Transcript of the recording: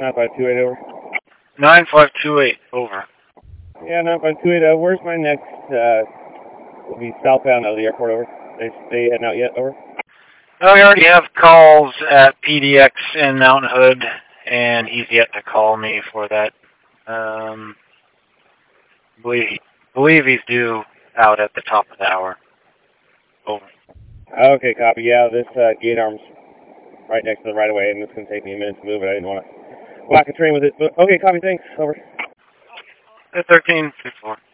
9528 over. 9528 over. Yeah, 9528. Where's my next? Will be southbound out of the airport over. They heading out yet over? Oh, we already have calls at PDX in Mount Hood, and he's yet to call me for that. Believe he's due out at the top of the hour. Over. Okay, copy. Yeah, this gate arm's right next to the right of way, and it's going to take me a minute to move it. I didn't want to whack a train with it, but okay, copy. Thanks. Over. 1354.